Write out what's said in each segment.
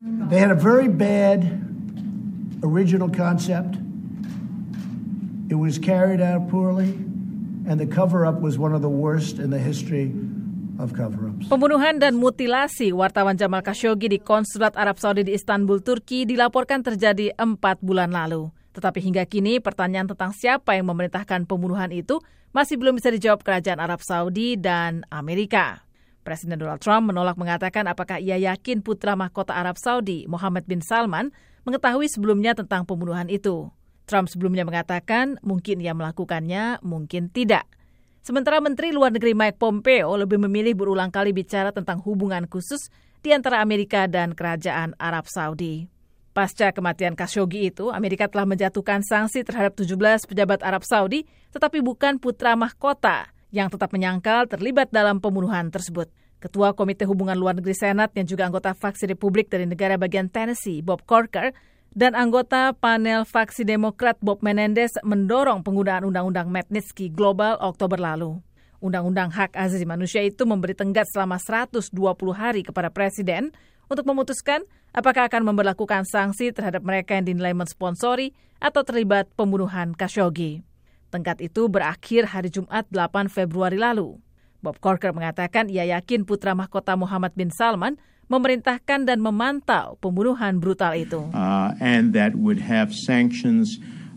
They had a very bad original concept. It was carried out poorly, and the cover-up was one of the worst in the history of cover-ups. Pembunuhan dan mutilasi wartawan Jamal Khashoggi di Konsulat Arab Saudi di Istanbul, Turki dilaporkan terjadi 4 bulan lalu. Tetapi hingga kini pertanyaan tentang siapa yang memerintahkan pembunuhan itu masih belum bisa dijawab kerajaan Arab Saudi dan Amerika. Presiden Donald Trump menolak mengatakan apakah ia yakin putra mahkota Arab Saudi, Mohammed bin Salman, mengetahui sebelumnya tentang pembunuhan itu. Trump sebelumnya mengatakan mungkin ia melakukannya, mungkin tidak. Sementara Menteri Luar Negeri Mike Pompeo lebih memilih berulang kali bicara tentang hubungan khusus di antara Amerika dan Kerajaan Arab Saudi. Pasca kematian Khashoggi itu, Amerika telah menjatuhkan sanksi terhadap 17 pejabat Arab Saudi, tetapi bukan putra mahkota yang tetap menyangkal terlibat dalam pembunuhan tersebut. Ketua Komite Hubungan Luar Negeri Senat yang juga anggota faksi Republik dari negara bagian Tennessee, Bob Corker, dan anggota panel faksi Demokrat Bob Menendez mendorong penggunaan Undang-Undang Magnitsky Global Oktober lalu. Undang-Undang Hak Asasi Manusia itu memberi tenggat selama 120 hari kepada Presiden untuk memutuskan apakah akan memberlakukan sanksi terhadap mereka yang dinilai mensponsori atau terlibat pembunuhan Khashoggi. Tenggat itu berakhir hari Jumat 8 Februari lalu. Bob Corker mengatakan ia yakin putra mahkota Mohammed bin Salman memerintahkan dan memantau pembunuhan brutal itu. And that would have sanctions,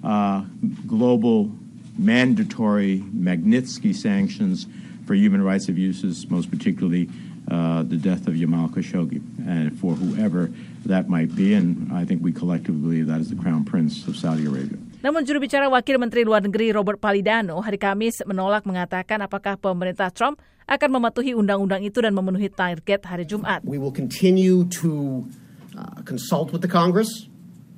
global mandatory Magnitsky sanctions for human rights abuses, most particularly the death of Jamal Khashoggi, and for whoever that might be, and I think we collectively believe that is the Crown Prince of Saudi Arabia. Namun juru bicara Wakil Menteri Luar Negeri Robert Palladino hari Kamis menolak mengatakan apakah pemerintah Trump akan mematuhi undang-undang itu dan memenuhi target hari Jumat. We will continue to consult with the Congress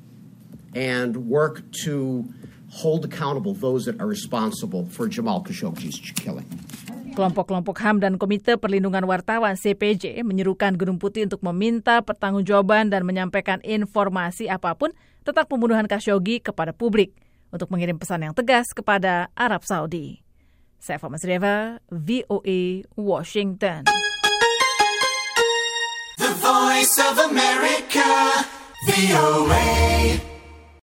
and work to hold accountable those that are responsible for Jamal Khashoggi's killing. Kelompok-kelompok HAM dan Komite Perlindungan Wartawan CPJ menyerukan Gedung Putih untuk meminta pertanggungjawaban dan menyampaikan informasi apapun tentang pembunuhan Khashoggi kepada publik untuk mengirim pesan yang tegas kepada Arab Saudi. Saifa Masreva, VOA, Washington. The Voice of America, VOA.